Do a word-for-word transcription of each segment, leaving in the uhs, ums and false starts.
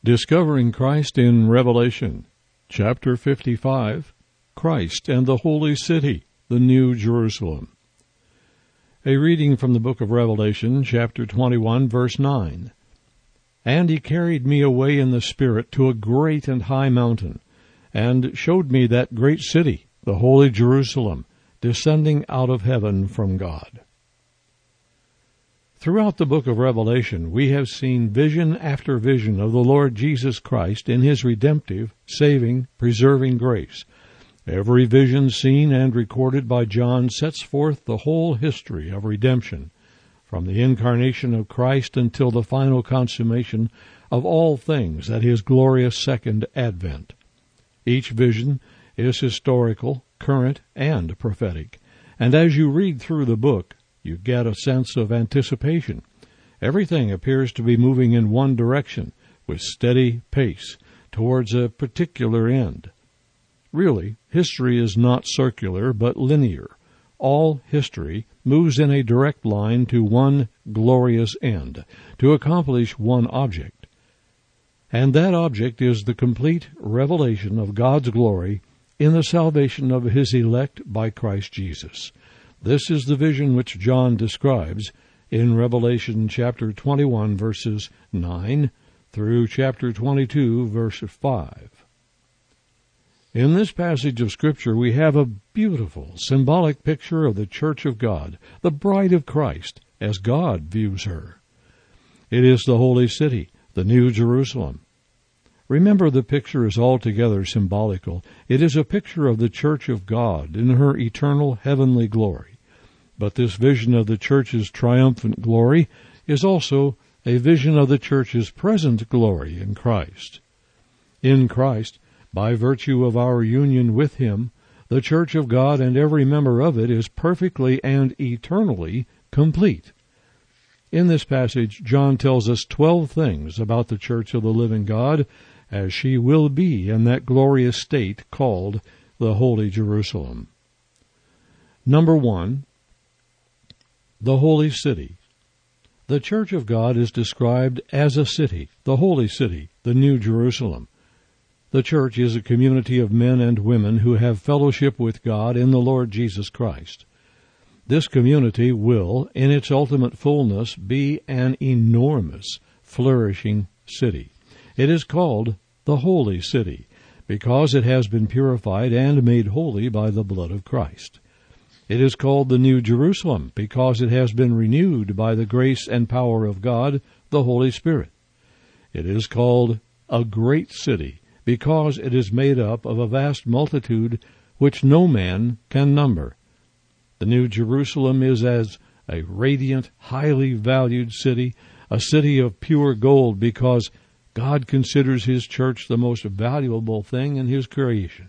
Discovering Christ in Revelation, Chapter fifty-five, Christ and the Holy City, the New Jerusalem. A reading from the book of Revelation, chapter twenty-one, verse nine. And he carried me away in the Spirit to a great and high mountain, and showed me that great city, the holy Jerusalem, descending out of heaven from God. Throughout the book of Revelation, we have seen vision after vision of the Lord Jesus Christ in his redemptive, saving, preserving grace. Every vision seen and recorded by John sets forth the whole history of redemption, from the incarnation of Christ until the final consummation of all things at his glorious second advent. Each vision is historical, current, and prophetic, and as you read through the book, you get a sense of anticipation. Everything appears to be moving in one direction, with steady pace, towards a particular end. Really, history is not circular, but linear. All history moves in a direct line to one glorious end, to accomplish one object. And that object is the complete revelation of God's glory in the salvation of his elect by Christ Jesus. This is the vision which John describes in Revelation chapter twenty-one, verses nine through chapter twenty-two, verse five. In this passage of Scripture, we have a beautiful, symbolic picture of the Church of God, the bride of Christ, as God views her. It is the holy city, the New Jerusalem. Remember, the picture is altogether symbolical. It is a picture of the Church of God in her eternal heavenly glory. But this vision of the church's triumphant glory is also a vision of the church's present glory in Christ. In Christ, by virtue of our union with him, the church of God and every member of it is perfectly and eternally complete. In this passage, John tells us twelve things about the church of the living God, as she will be in that glorious state called the Holy Jerusalem. Number one, the holy city. The church of God is described as a city, the holy city, the New Jerusalem. The church is a community of men and women who have fellowship with God in the Lord Jesus Christ. This community will, in its ultimate fullness, be an enormous, flourishing city. It is called the Holy City because it has been purified and made holy by the blood of Christ. It is called the New Jerusalem because it has been renewed by the grace and power of God, the Holy Spirit. It is called a great city because it is made up of a vast multitude which no man can number. The New Jerusalem is as a radiant, highly valued city, a city of pure gold because God considers his church the most valuable thing in his creation.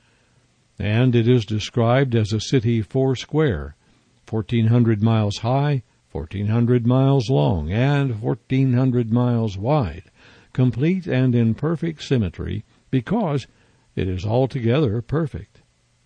And it is described as a city four square, fourteen hundred miles high, fourteen hundred miles long, and fourteen hundred miles wide, complete and in perfect symmetry, because it is altogether perfect.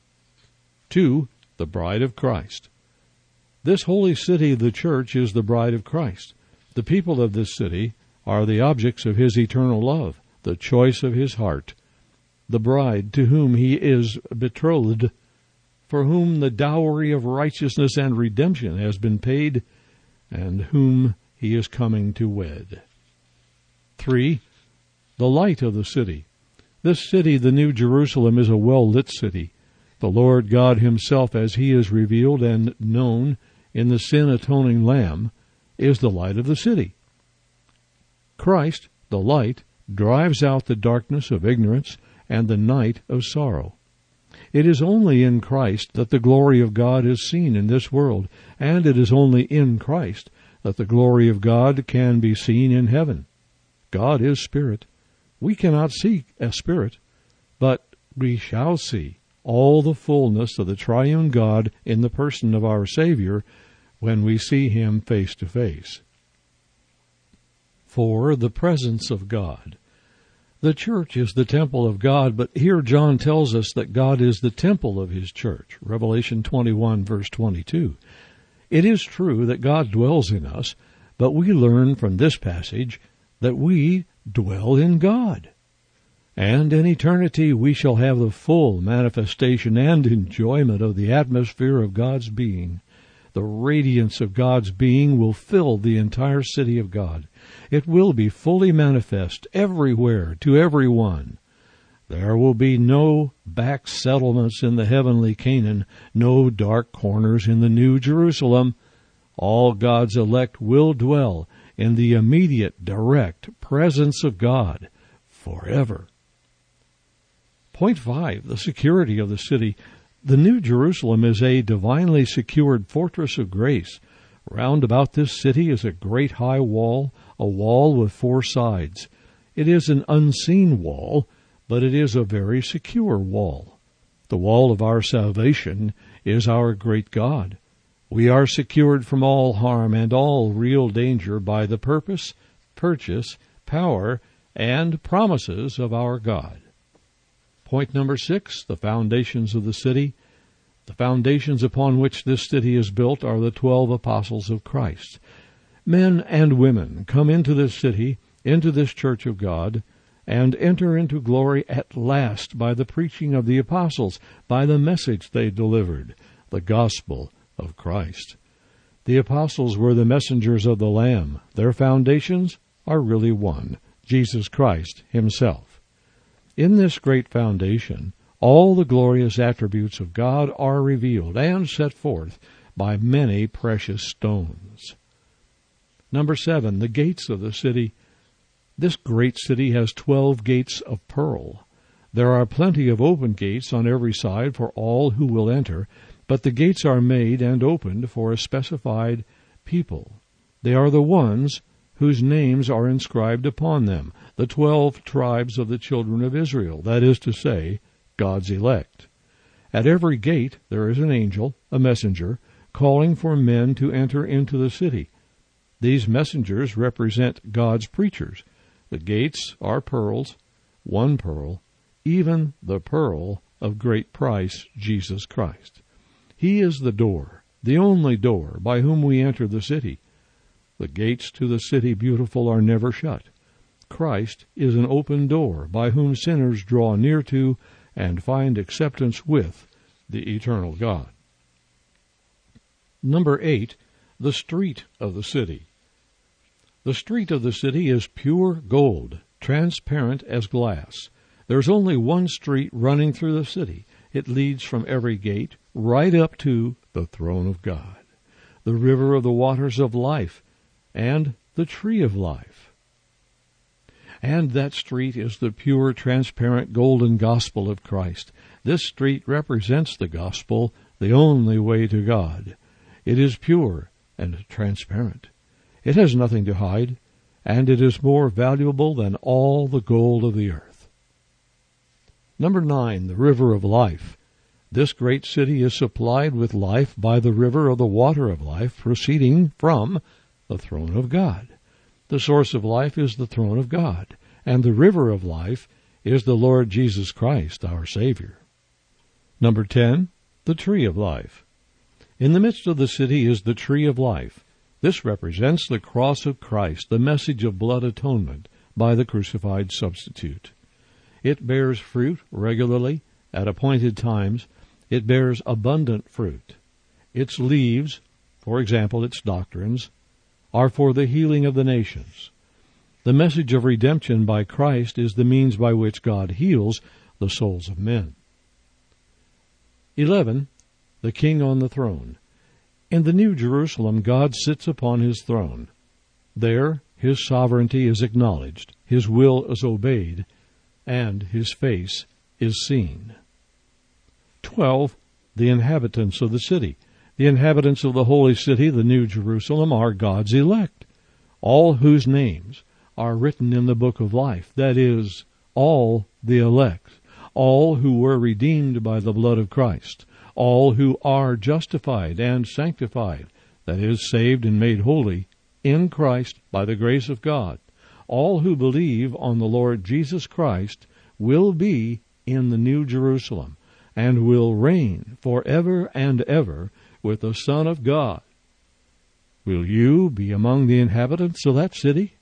Two, the bride of Christ. This holy city, the church, is the bride of Christ. The people of this city are the objects of his eternal love, the choice of his heart, the bride to whom he is betrothed, for whom the dowry of righteousness and redemption has been paid, and whom he is coming to wed. Three, the light of the city. This city, the New Jerusalem, is a well-lit city. The Lord God himself, as he is revealed and known in the sin-atoning Lamb, is the light of the city. Christ, the light, drives out the darkness of ignorance and the night of sorrow. It is only in Christ that the glory of God is seen in this world, and it is only in Christ that the glory of God can be seen in heaven. God is spirit. We cannot see a spirit, but we shall see all the fullness of the triune God in the person of our Savior when we see him face to face. Four, the presence of God. The church is the temple of God, but here John tells us that God is the temple of his church, Revelation twenty-one, verse twenty-two. It is true that God dwells in us, but we learn from this passage that we dwell in God. And in eternity we shall have the full manifestation and enjoyment of the atmosphere of God's being. The radiance of God's being will fill the entire city of God. It will be fully manifest everywhere to everyone. There will be no back settlements in the heavenly Canaan, no dark corners in the New Jerusalem. All God's elect will dwell in the immediate, direct presence of God forever. Point five, the security of the city. The New Jerusalem is a divinely secured fortress of grace. Round about this city is a great high wall, a wall with four sides. It is an unseen wall, but it is a very secure wall. The wall of our salvation is our great God. We are secured from all harm and all real danger by the purpose, purchase, power, and promises of our God. Point number six, the foundations of the city. The foundations upon which this city is built are the twelve apostles of Christ. Men and women come into this city, into this church of God, and enter into glory at last by the preaching of the apostles, by the message they delivered, the gospel of Christ. The apostles were the messengers of the Lamb. Their foundations are really one, Jesus Christ himself. In this great foundation, all the glorious attributes of God are revealed and set forth by many precious stones. Number seven, the gates of the city. This great city has twelve gates of pearl. There are plenty of open gates on every side for all who will enter, but the gates are made and opened for a specified people. They are the ones whose names are inscribed upon them, the twelve tribes of the children of Israel, that is to say, God's elect. At every gate there is an angel, a messenger, calling for men to enter into the city. These messengers represent God's preachers. The gates are pearls, one pearl, even the pearl of great price, Jesus Christ. He is the door, the only door by whom we enter the city. The gates to the city beautiful are never shut. Christ is an open door by whom sinners draw near to and find acceptance with the eternal God. Number eight, the street of the city. The street of the city is pure gold, transparent as glass. There's only one street running through the city. It leads from every gate right up to the throne of God, the river of the waters of life, and the tree of life. And that street is the pure, transparent, golden gospel of Christ. This street represents the gospel, the only way to God. It is pure and transparent. It has nothing to hide, and it is more valuable than all the gold of the earth. Number nine, the river of life. This great city is supplied with life by the river of the water of life proceeding from the throne of God. The source of life is the throne of God, and the river of life is the Lord Jesus Christ, our Savior. Number ten, the tree of life. In the midst of the city is the tree of life. This represents the cross of Christ, the message of blood atonement by the crucified substitute. It bears fruit regularly at appointed times. It bears abundant fruit. Its leaves, for example, its doctrines, are for the healing of the nations. The message of redemption by Christ is the means by which God heals the souls of men. Eleven, the King on the throne. In the New Jerusalem, God sits upon his throne. There, his sovereignty is acknowledged, his will is obeyed, and his face is seen. Twelve, the inhabitants of the city. The inhabitants of the holy city, the New Jerusalem, are God's elect, all whose names are written in the book of life, that is, all the elect, all who were redeemed by the blood of Christ, all who are justified and sanctified, that is, saved and made holy, in Christ by the grace of God. All who believe on the Lord Jesus Christ will be in the New Jerusalem and will reign forever and ever with the Son of God. Will you be among the inhabitants of that city?